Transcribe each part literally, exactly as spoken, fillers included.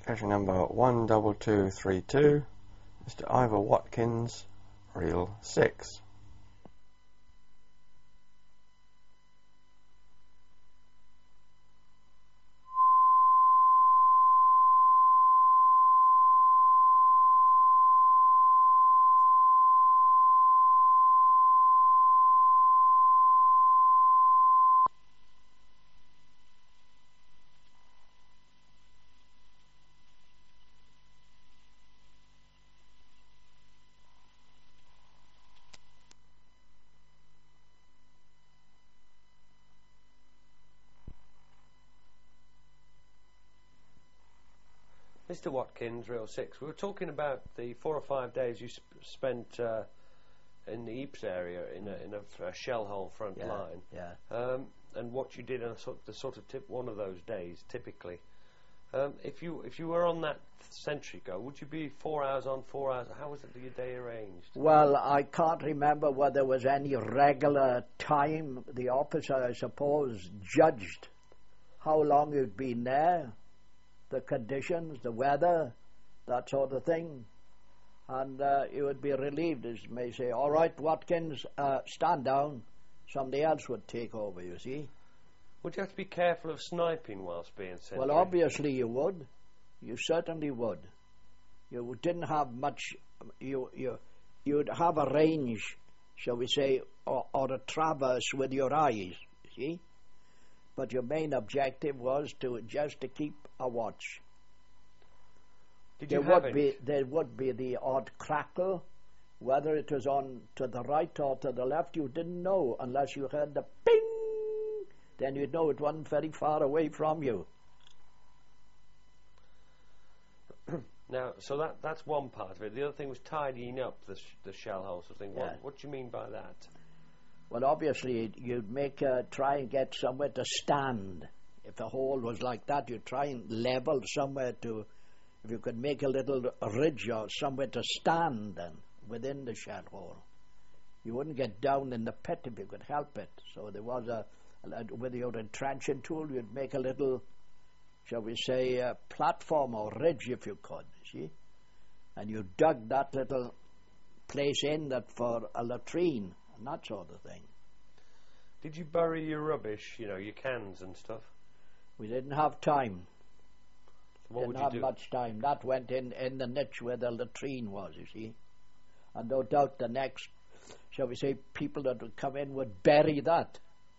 Treasure number one double two three two, Mister Ivor Watkins, reel six. Mister Watkins, reel six. We were talking about the four or five days you sp spent uh, in the Ypres area in a, in a, a shell hole front yeah, line, yeah. Um, and what you did on a sort, the sort of tip one of those days, typically. Um, if you if you were on that sentry go, would you be four hours on, four hours? How was it your day arranged? Well, I can't remember whether there was any regular time. The officer, I suppose, judged how long you'd been there, the conditions, the weather, that sort of thing. And uh, you would be relieved, as you may say, all right, Watkins, uh, stand down. Somebody else would take over, you see. Would you have to be careful of sniping whilst being sentry? Well, obviously you would. You certainly would. You didn't have much, you, you, you'd have a range, shall we say, or, or a traverse with your eyes, you see. But your main objective was to just to keep a watch. Did there you have would any? be there would be the odd crackle, whether it was on to the right or to the left. You didn't know unless you heard the ping. Then you'd know it wasn't very far away from you. Now, so that that's one part of it. The other thing was tidying up the sh the shell hole sort of thing. Yeah. What, what do you mean by that? Well, obviously, you'd make uh, try and get somewhere to stand. If the hole was like that, you'd try and level somewhere to, if you could make a little ridge or somewhere to stand then, within the shell hole. You wouldn't get down in the pit if you could help it. So there was a, a with your entrenching tool, you'd make a little, shall we say, uh, platform or ridge if you could, see? And you dug that little place in that for a latrine, and that sort of thing. Did you bury your rubbish, you know, your cans and stuff? We didn't have time. What didn't would you have do? much time. That went in, in the niche where the latrine was, you see. And no doubt the next, shall we say, people that would come in would bury that.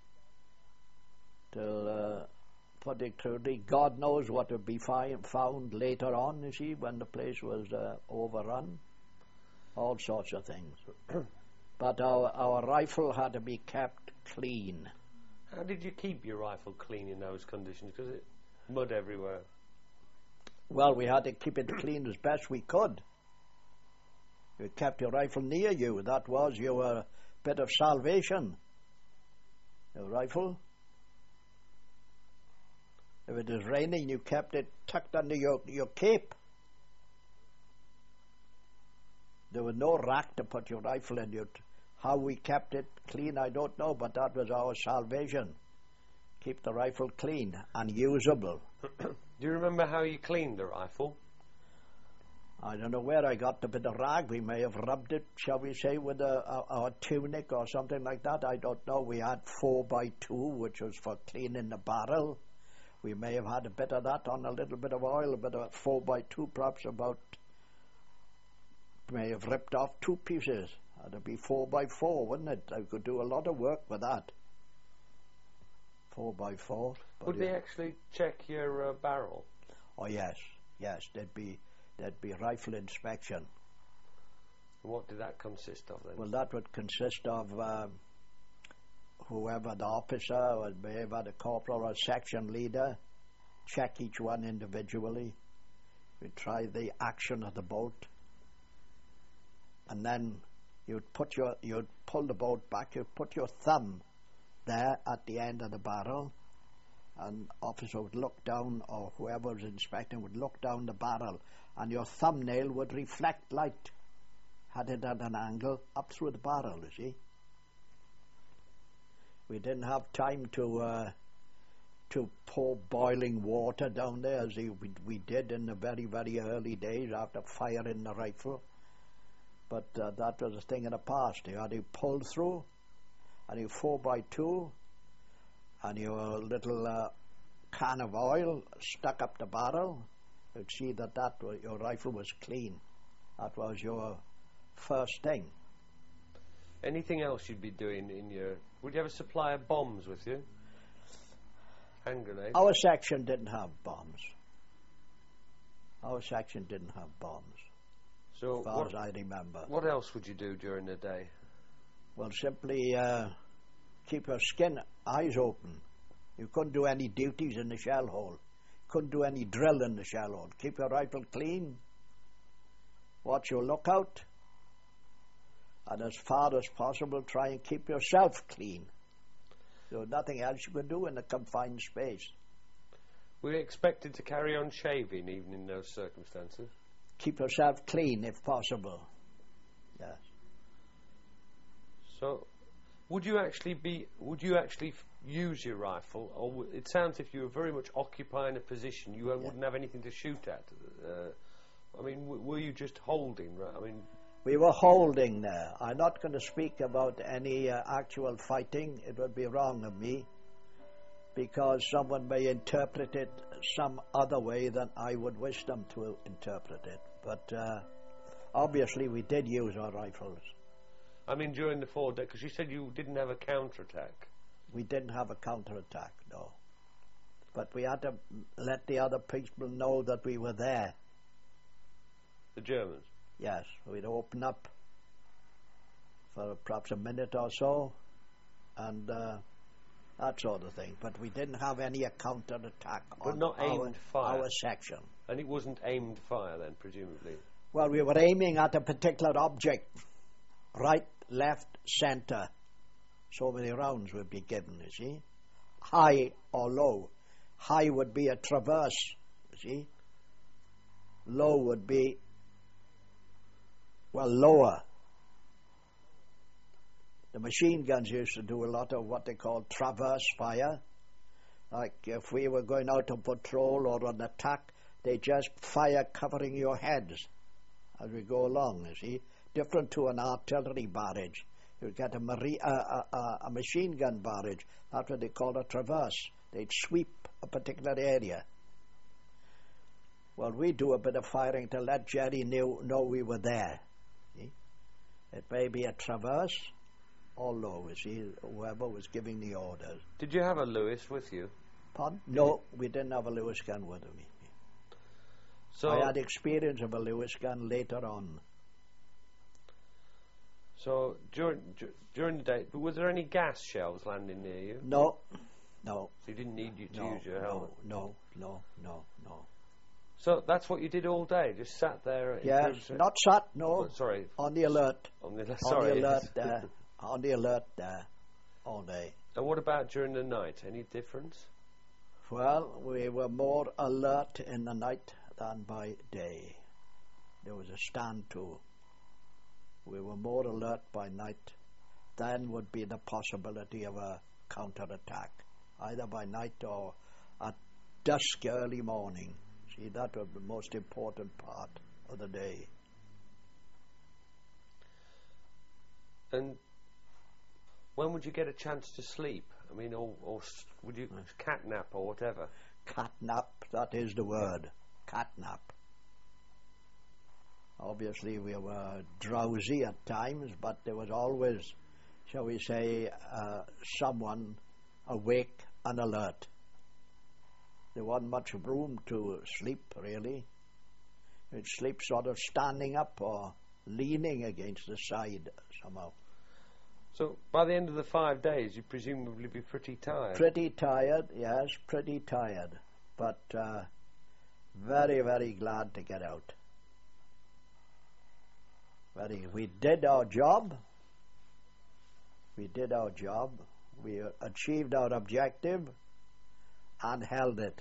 Till, uh, particularly, God knows what would be fi found later on, you see, when the place was uh, overrun. All sorts of things. But our, our rifle had to be kept clean. How did you keep your rifle clean in those conditions? Because it mud everywhere. Well, we had to keep it clean as best we could. You kept your rifle near you. That was your bit of salvation. Your rifle. If it was raining, you kept it tucked under your, your cape. There was no rack to put your rifle in. You'd, how we kept it clean, I don't know, but that was our salvation. Keep the rifle clean and usable. Do you remember how you cleaned the rifle? I don't know where I got the bit of rag. We may have rubbed it, shall we say, with a, a, a tunic or something like that. I don't know. We had four by two, which was for cleaning the barrel. We may have had a bit of that on a little bit of oil, a bit of four by two, perhaps about, may have ripped off two pieces. That'd be four by four, wouldn't it? I could do a lot of work with that. Four by four. Would yeah. they actually check your uh, barrel? Oh yes, yes. There'd be there'd be rifle inspection. What did that consist of then? Well, that would consist of um, whoever the officer, or may have had a corporal or a section leader, check each one individually. We'd try the action of the boat, and then you'd put your you'd pull the boat back. You'd put your thumb there at the end of the barrel, and officer would look down, or whoever was inspecting would look down the barrel, and your thumbnail would reflect light, had it at an angle up through the barrel, you see. We didn't have time to uh, to pour boiling water down there, as we, we did in the very, very early days after firing the rifle. But uh, that was a thing of the past. You had to pull through, and you four by two, and your little uh, can of oil stuck up the barrel. You'd see that, that was, your rifle was clean. That was your first thing. Anything else you'd be doing in your... Would you have a supply of bombs with you? Hand grenades? Our section didn't have bombs. Our section didn't have bombs, so as far what, as I remember. What else would you do during the day? Well, simply uh, keep your skin, eyes open. You couldn't do any duties in the shell hole. Couldn't do any drill in the shell hole. Keep your rifle clean. Watch your lookout. And as far as possible, try and keep yourself clean. There was nothing else you could do in a confined space. Were you expected to carry on shaving even in those circumstances? Keep yourself clean if possible. Yes. So, would you actually be? Would you actually f- use your rifle, or w- it sounds if you were very much occupying a position, you uh, Yeah. wouldn't have anything to shoot at. Uh, I mean, w- were you just holding? Right? I mean, We were holding there. I'm not going to speak about any uh, actual fighting. It would be wrong of me, because someone may interpret it some other way than I would wish them to interpret it. But uh, obviously we did use our rifles. I mean, during the four days, because you said you didn't have a counterattack. We didn't have a counterattack, no. But we had to let the other people know that we were there. The Germans. Yes, we'd open up for perhaps a minute or so, and uh, that sort of thing. But we didn't have any counter-attack But on not our, aimed fire. our section. And it wasn't aimed fire then, presumably. Well, we were aiming at a particular object, right, left, centre. So many rounds would be given, you see. High or low. High would be a traverse, you see. Low would be, well, lower. The machine guns used to do a lot of what they call traverse fire. Like if we were going out on patrol or on attack, they just fire covering your heads as we go along, you see. Different to an artillery barrage. You'd get a, mari- uh, uh, a machine gun barrage. That's what they call a traverse. They'd sweep a particular area. Well, we do a bit of firing to let Jerry knew, know we were there. See? It may be a traverse or low, you see, whoever was giving the orders. Did you have a Lewis with you? Pardon? No, we didn't have a Lewis gun with me. So, I had experience of a Lewis gun later on. so during dur- during the day, but was there any gas shells landing near you? No, no, So you didn't need you to no, use your helmet. no, no, no, no, no. So that's what you did all day, just sat there. in Yes, groups, uh, not sat, no, oh, sorry, on the alert. on the On sorry. the alert yes. there. On the alert there all day. And what about during the night? Any difference? Well, we were more alert in the night than by day. There was a stand to. We were more alert by night. Then would be the possibility of a counterattack, either by night or at dusk, early morning. See, that was the most important part of the day. And when would you get a chance to sleep? I mean, or, or s- would you catnap or whatever? Catnap, that is the word. Catnap. Obviously, we were drowsy at times, but there was always, shall we say, uh, someone awake and alert. There wasn't much room to sleep, really. You'd sleep sort of standing up or leaning against the side somehow. So by the end of the five days, you'd presumably be pretty tired. Pretty tired, yes, pretty tired. But uh, very, very glad to get out. Very, we did our job. We did our job. We uh, achieved our objective and held it.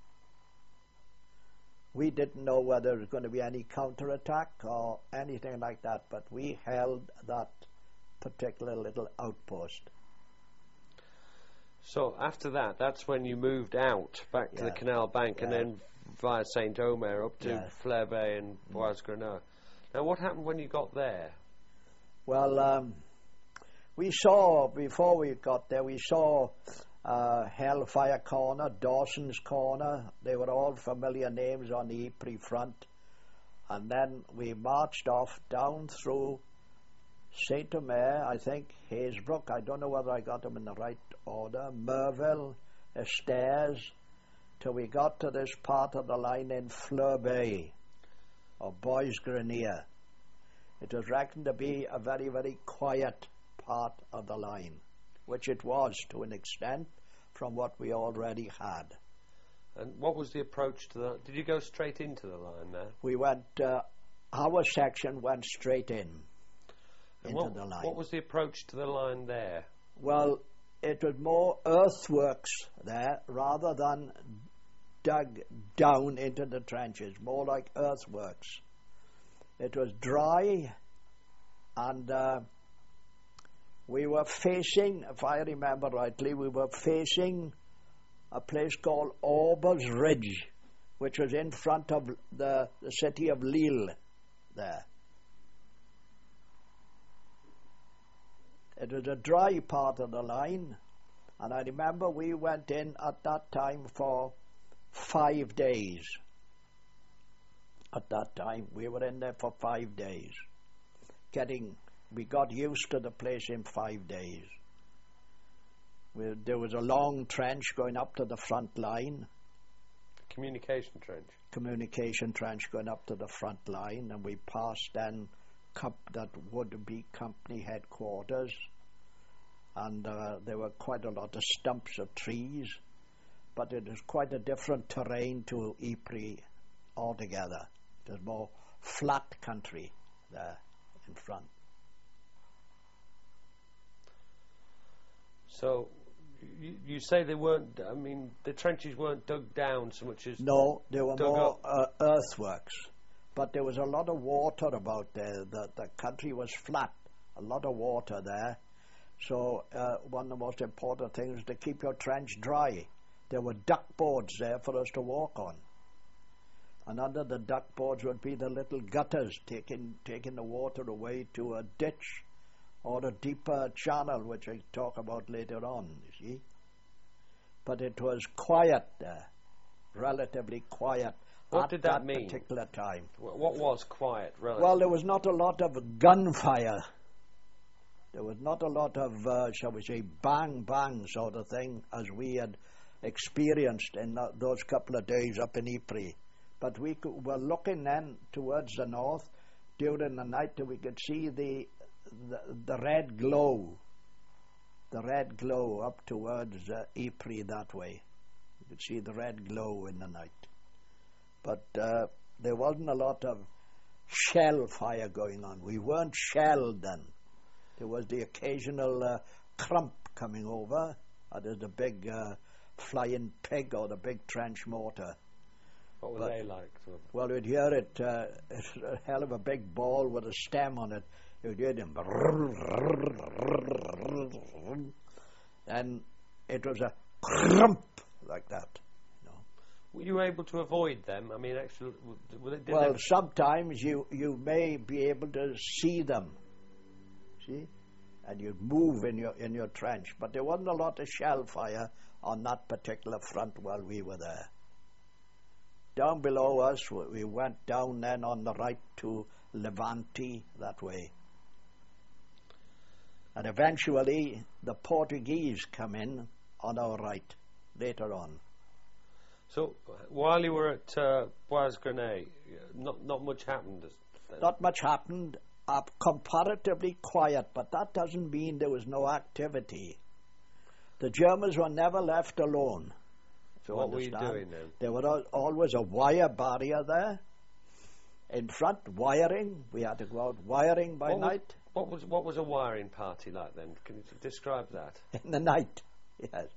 We didn't know whether there was going to be any counterattack or anything like that, but we held that particular little outpost. So after that, that's when you moved out back to Yeah. the Canal Bank and Yeah. then via Saint Omer up to Yeah. Fleur Bay and Bois Grenat. Now, what happened when you got there? Well, um, we saw, before we got there, we saw uh, Hellfire Corner, Dawson's Corner. They were all familiar names on the Ypres front. And then we marched off down through Saint Omer, I think, Hazebrook. I don't know whether I got them in the right order. Merville, Esters, till we got to this part of the line in Fleur Bay, or Bois Grenier. It was reckoned to be a very, very quiet part of the line, which it was to an extent from what we already had. And what was the approach to the... Did you go straight into the line there? We went, uh, our section went straight in, And into what, the line. what was the approach to the line there? Well, it was more earthworks there rather than dug down into the trenches, more like earthworks. It was dry, and uh, we were facing, if I remember rightly, we were facing a place called Aubers Ridge, which was in front of the, the city of Lille there. It was a dry part of the line, and I remember we went in at that time for five days. At that time, we were in there for five days. Getting, we got used to the place in five days. We, there was a long trench going up to the front line, Communication trench. communication trench going up to the front line, and we passed then comp- that would be company headquarters, and uh, there were quite a lot of stumps of trees, but it was quite a different terrain to Ypres altogether. There's more flat country there in front. So, you, you say they weren't, I mean, the trenches weren't dug down so much as... No, they were dug more up. uh, earthworks, but there was a lot of water about there. The, the country was flat, a lot of water there. So uh, one of the most important things was to keep your trench dry. There were duck boards there for us to walk on. And under the duck boards would be the little gutters taking, taking the water away to a ditch or a deeper channel, which I talk about later on, you see. But it was quiet there, relatively quiet. What at did that mean? particular time. Wh- What was quiet, relative? Well, there was not a lot of gunfire. There was not a lot of, uh, shall we say, bang, bang sort of thing as we had experienced in uh, those couple of days up in Ypres. But we could, were looking then towards the north during the night till we could see the, the, the red glow, the red glow up towards uh, Ypres that way. You could see the red glow in the night. But uh, there wasn't a lot of shell fire going on. We weren't shelled then. There was the occasional uh, crump coming over, or there's the big uh, flying pig or the big trench mortar. What were but- they like? Sort of? Well, we'd hear it, uh, it's a hell of a big ball with a stem on it. You'd hear them. And it was a crump like that. You know. Were you able to avoid them? I mean, actually, w- were they, did Well, they, sometimes you, you may be able to see them, see, and you'd move in your in your trench. But there wasn't a lot of shell fire on that particular front while we were there. Down below us, we we went down then on the right to Levante that way. And eventually the Portuguese come in on our right later on. so, while you were at uh, Bois Grenat, not, not much happened. as- Not much happened, uh, comparatively quiet, but that doesn't mean there was no activity. The Germans were never left alone. If you What were you understand. doing then? There was al- always a wire barrier there. In front, wiring. We had to go out wiring by What was- night. What was what was a wiring party like then? Can you describe that? In the night, yes.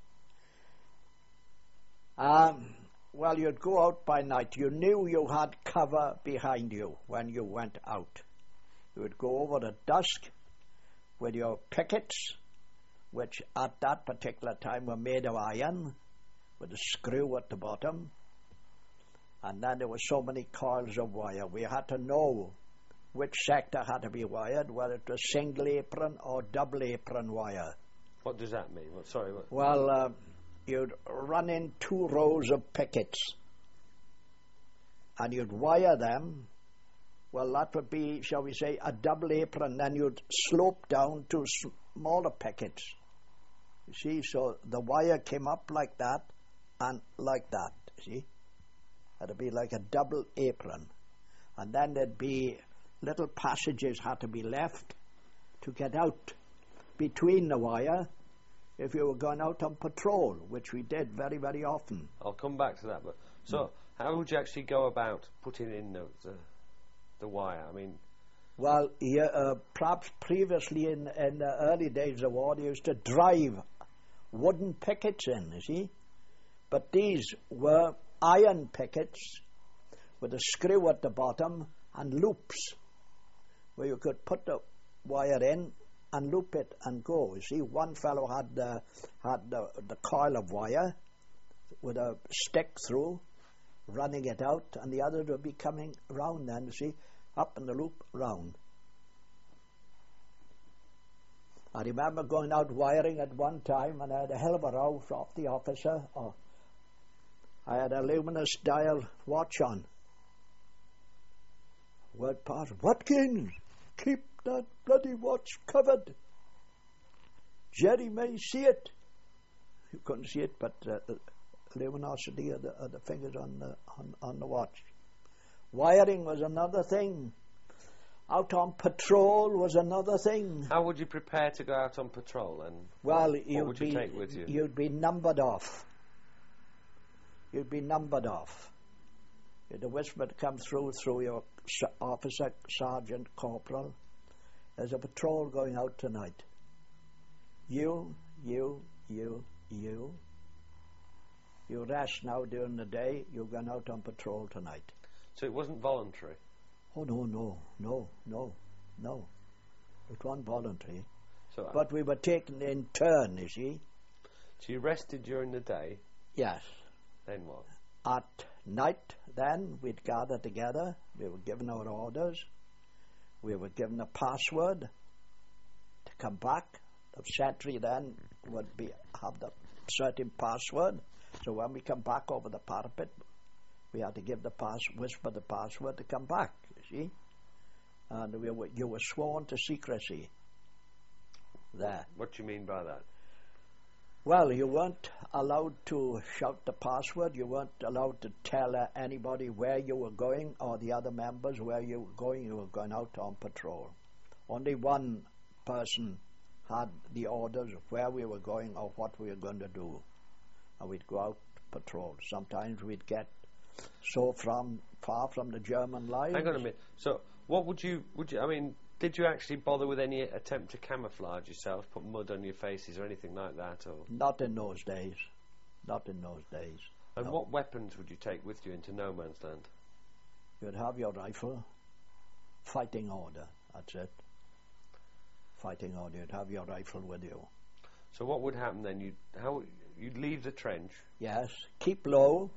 Um, well, you'd go out by night. You knew you had cover behind you when you went out. You would go over at dusk with your pickets which at that particular time were made of iron, with a screw at the bottom. And then there were so many coils of wire. We had to know which sector had to be wired, whether it was single apron or double apron wire. What does that mean? What, sorry, what? Well, uh, you'd run in two rows of pickets, and you'd wire them. Well, that would be, shall we say, a double apron. Then you'd slope down to smaller pickets. You see, so the wire came up like that and like that, you see. It'd be like a double apron. And then there'd be little passages had to be left to get out between the wire if you were going out on patrol, which we did very, very often. I'll come back to that. But so, mm. how would you actually go about putting in the the, the wire? I mean, well, yeah, uh, perhaps previously in in the early days of war, they used to drive wooden pickets in. You see, but these were iron pickets with a screw at the bottom and loops where you could put the wire in and loop it and go. You see, one fellow had the, had the, the coil of wire with a stick through, running it out, and the other would be coming round then, you see, up in the loop, round. I remember going out wiring at one time, and I had a hell of a row off the officer. Oh, I had a luminous dial watch on. Word passed, Watkins, keep that bloody watch covered. Jerry may see it. You couldn't see it, but uh, the luminosity of the, of the fingers on the, on, on the watch. Wiring was another thing. Out on patrol was another thing. How would you prepare to go out on patrol? And well, what, you'd what would you be, take with you? You'd be numbered off. You'd be numbered off. The whisper would come through through your officer, sergeant, corporal. There's a patrol going out tonight. You, you, you, you. You rest now during the day. You're going out on patrol tonight. So it wasn't voluntary? Oh, no, no, no, no, no. It wasn't voluntary. So, uh, but we were taken in turn, you see. So you rested during the day? Yes. Then what? At night, then, we'd gather together. We were given our orders. We were given a password to come back. The sentry then would be have the certain password. So when we come back over the parapet, we had to give the pass, whisper the password to come back, you see. And we were, you were sworn to secrecy there. What do you mean by that? Well, you weren't allowed to shout the password. You weren't allowed to tell uh, anybody where you were going or the other members where you were going. You were going out on patrol. Only one person had the orders of where we were going or what we were going to do. And we'd go out patrol. Sometimes we'd get so from far from the German lines. Hang on a minute. So, what would you, would you, I mean, did you actually bother with any attempt to camouflage yourself, put mud on your faces or anything like that? Or not in those days. Not in those days. And no. What weapons would you take with you into no man's land? You'd have your rifle, fighting order, that's it. Fighting order, you'd have your rifle with you. So what would happen then? You'd, how, you'd leave the trench? Yes, keep low.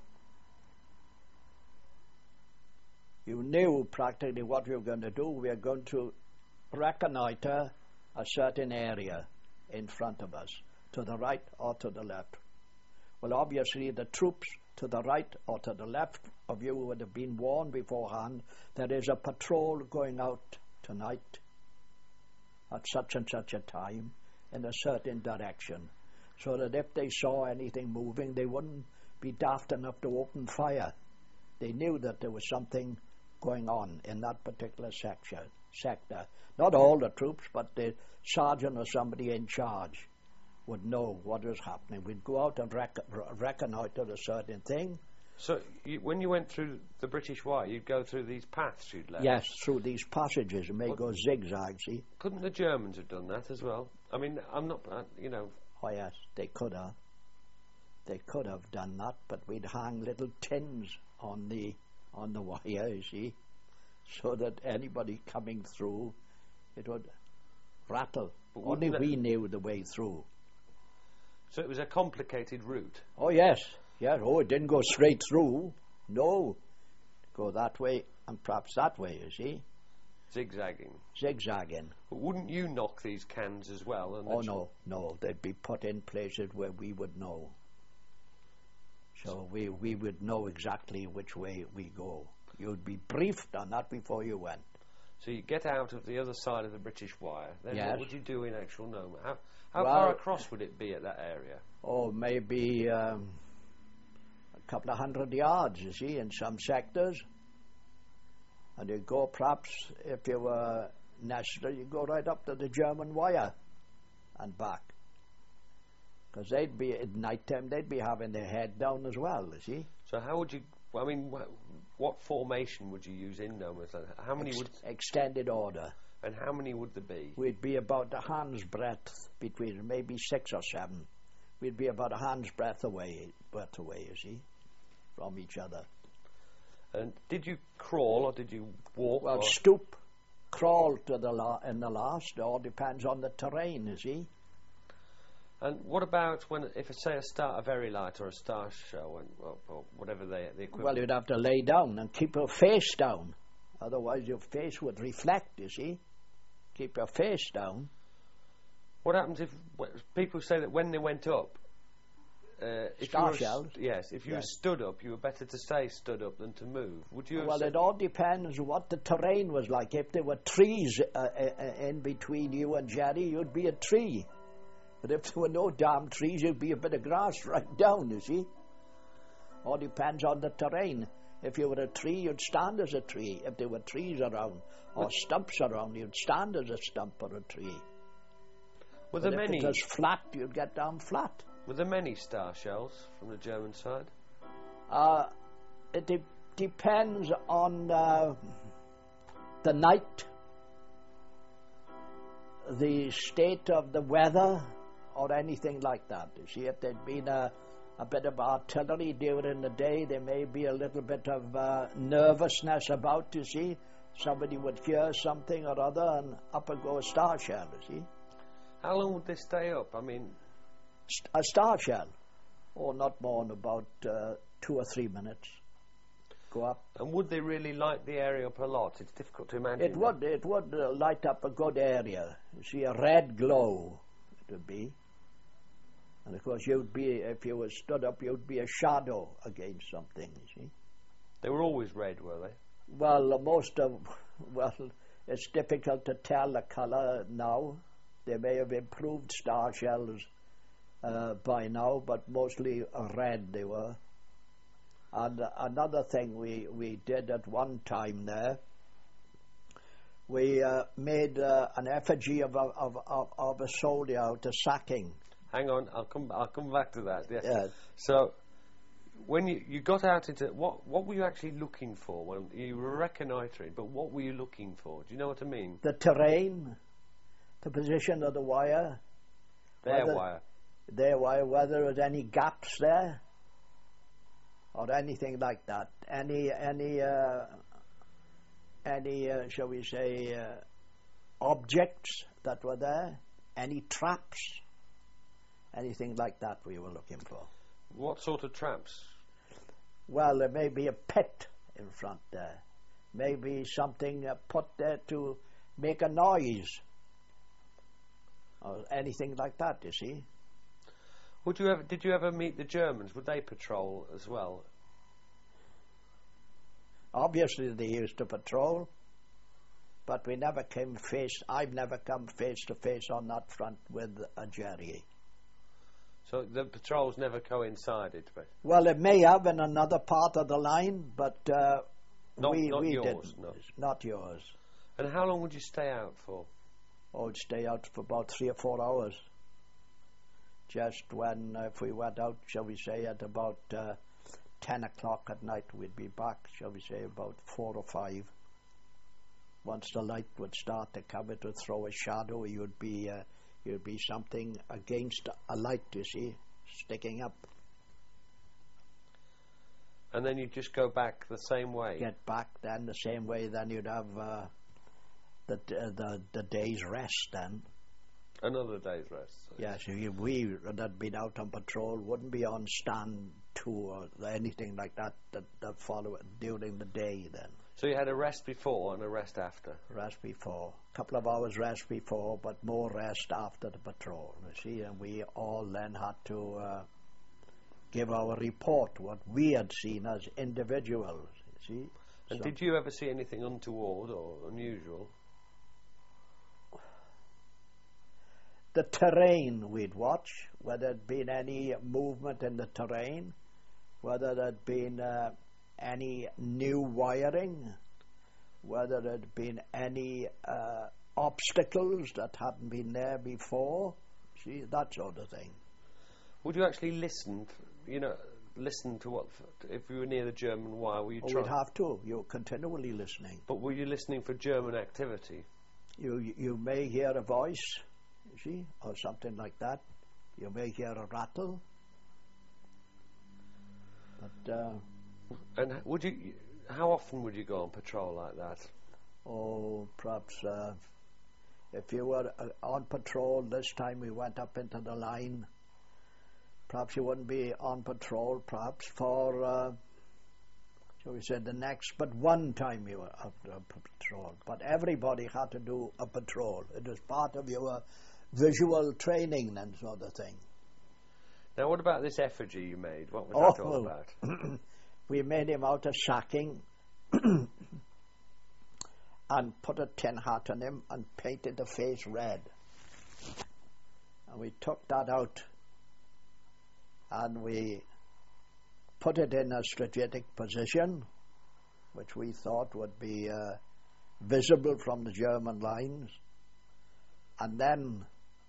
You knew practically what we were going to do. We were going to reconnoiter a certain area in front of us, to the right or to the left. Well, obviously the troops to the right or to the left of you would have been warned beforehand there is a patrol going out tonight at such and such a time in a certain direction, so that if they saw anything moving, they wouldn't be daft enough to open fire. They knew that there was something going on in that particular sector. sector. Not all the troops, but the sergeant or somebody in charge would know what was happening. We'd go out and rec- reconnoiter a certain thing. So you, when you went through the British Wire, you'd go through these paths you'd left? Yes, through these passages. It may well, go zigzag, see? Couldn't the Germans have done that as well? I mean, I'm not, uh, you know... Oh, yes, they could have. They could have done that, but we'd hang little tins on the on the wire, you see, so that anybody coming through, it would rattle. Only we knew the way through. So it was a complicated route. Oh, yes. Yes. Oh, it didn't go straight through. No. Go that way and perhaps that way, you see. Zigzagging. Zigzagging. But wouldn't you knock these cans as well? And Oh, no, no. They'd be put in places where we would know. So we, we would know exactly which way we go. You'd be briefed on that before you went. So you get out of the other side of the British wire. Then Yes. what would you do in actual Noma? How, how Well- far across would it be at that area? Oh, maybe um, a couple of hundred yards, you see, in some sectors. And you go perhaps, if you were necessary, you go right up to the German wire and back. Because they'd be, at night time, they'd be having their head down as well, you see. So how would you? I mean, wh- what formation would you use in Noma? How many Ex- would? extended order. And how many would there be? We'd be about a hand's breadth between, maybe six or seven. We'd be about a hand's breadth away, breadth away, you see, from each other. And did you crawl or did you walk? Well, or stoop, crawl to the la- in the last. All depends on the terrain, you see. and what about when, if I say a star, a very light or a star show, and or, or whatever they the equivalent? Well, you'd have to lay down and keep your face down. Otherwise, your face would reflect, you see. Keep your face down. What happens if wh- people say that when they went up, uh, if Star you were, s- shells? yes, if you were Yes. stood up, you were better to stay stood up than to move. Would you? have Well, said- it all depends what the terrain was like. If there were trees uh, uh, uh, in between you and Jerry, you'd be a tree. But if there were no damn trees, you'd be a bit of grass right down, you see. All depends on the terrain. If you were a tree, you'd stand as a tree. If there were trees around or stumps around, you'd stand as a stump or a tree. were But there if many? it was flat, you'd get down flat. Were there many star shells from the German side? Uh, it de- depends on uh, the night, the state of the weather, or anything like that. You see, if there'd been a, a bit of artillery during the day, there may be a little bit of uh, nervousness about, you see. Somebody would hear something or other, and up would go a star shell, you see. How long would they stay up? I mean, St- a star shell, or not more than about uh, two or three minutes. Go up. and would they really light the area up a lot? It's difficult to imagine. It would, it would uh, light up a good area. You see, a red glow it would be. And of course, you'd be, if you were stood up, you'd be a shadow against something, you see. They were always red, were they? Well, uh, most of, well, it's difficult to tell the colour now. They may have improved star shells uh, by now, but mostly uh, red they were. And uh, another thing we, we did at one time there, we uh, made uh, an effigy of a, of, of, of a soldier out of sacking. Hang on, I'll come. I'll come back to that. Yes. Yeah. So, when you, you got out into what what were you actually looking for? Well, you were reconnoitring, but what were you looking for? Do you know what I mean? The terrain, the position of the wire, Their Whether- wire. their wire, whether there was any gaps there or anything like that. Any, any, uh, any, uh, shall we say, uh, objects that were there, any traps, anything like that we were looking for. What sort of traps? Well, there may be a pit in front there, maybe something uh, put there to make a noise, or anything like that, you see. Would you ever? Did you ever meet the Germans? Would they patrol as well? Obviously, they used to patrol, but we never came face. I've never come face to face on that front with a Jerry. So the patrols never coincided, but Well, it may have in another part of the line, but uh, Not- we not we yours, didn't. no. Not yours. and how long would you stay out for? I would stay out for about three or four hours. Just when, uh, if we went out, shall we say, at about uh, ten o'clock at night, we'd be back, shall we say, about four or five. Once the light would start to come, it would throw a shadow. You'd be, uh, you'd be something against a light, you see, sticking up. And then you just go back the same way. Get back then the same way. Then you'd have uh, the, uh, the the day's rest then. Another day's rest. So Yes, we, we that had been out on patrol wouldn't be on stand two or anything like that that, that follow it during the day then. So you had a rest before and a rest after? Rest before. A couple of hours rest before, but more rest after the patrol, you see, and we all then had to uh, give our report, what we had seen as individuals, you see. And So- did you ever see anything untoward or unusual? The terrain we'd watch, whether there'd been any movement in the terrain, whether there'd been uh, any new wiring, whether there'd been any uh, obstacles that hadn't been there before, see, that sort of thing. Would you actually listen, you know, listen to what, if you were near the German wire, were you Oh, trying? we'd have to. You're continually listening. But were you listening for German activity? You you may hear a voice, you see, or something like that. You may hear a rattle. But, uh, And would you, how often would you go on patrol like that? oh, perhaps uh, if you were uh, on patrol this time we went up into the line, perhaps you wouldn't be on patrol perhaps for, uh, shall we say, the next, but one time you were up on patrol. But everybody had to do a patrol. It was part of your visual training and sort of thing. Now, what about this effigy you made? What was Oh, that all about? We made him out of sacking and put a tin hat on him and painted the face red. And we took that out and we put it in a strategic position, which we thought would be uh, visible from the German lines. And then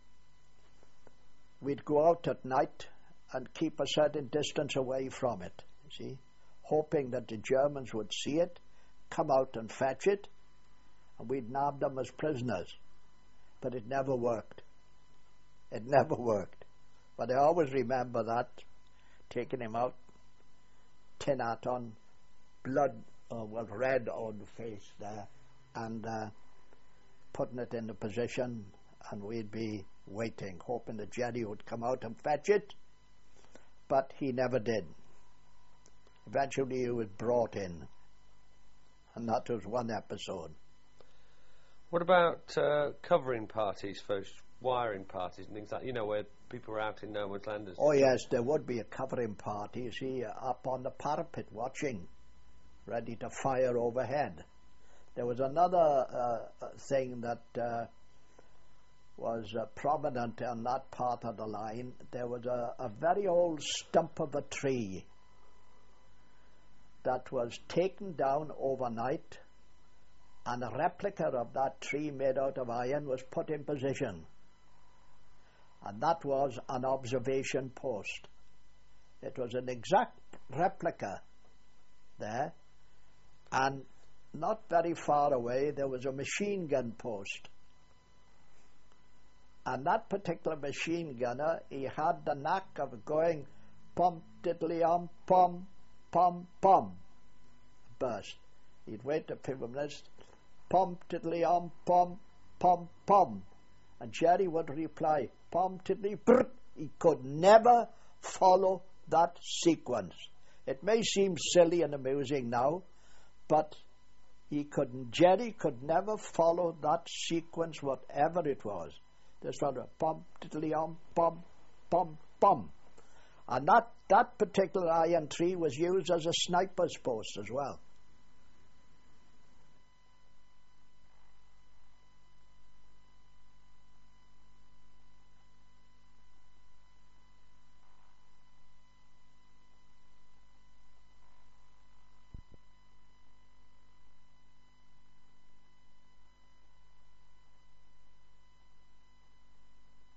we'd go out at night and keep a certain distance away from it, you see, hoping that the Germans would see it, come out and fetch it, and we'd nab them as prisoners. But it never worked. It never worked. But I always remember that, taking him out, tin hat on, blood, uh, well, red on the face there, and uh, putting it in the position, and we'd be waiting, hoping that Jerry would come out and fetch it, but he never did. Eventually he was brought in, and that was one episode. What about uh, covering parties for sh- wiring parties and things like, you know, where people are out in no man's land? Oh yes, there would be a covering party, you see, up on the parapet watching, ready to fire overhead. There was another uh, thing that uh, was uh, prominent on that part of the line. There was a, a very old stump of a tree that was taken down overnight, and a replica of that tree made out of iron was put in position. And that was an observation post. It was an exact replica there, and not very far away there was a machine gun post. And that particular machine gunner, he had the knack of going pum tiddly um pum pum pum burst. He'd wait a few minutes, pum tiddly um pum pum pum, and Jerry would reply pum tiddly brr. He could never follow that sequence. It may seem silly and amusing now, but he couldn't. Jerry could never follow that sequence, whatever it was. This one, pum tiddly um pum pum pum, and that that particular iron tree was used as a sniper's post as well.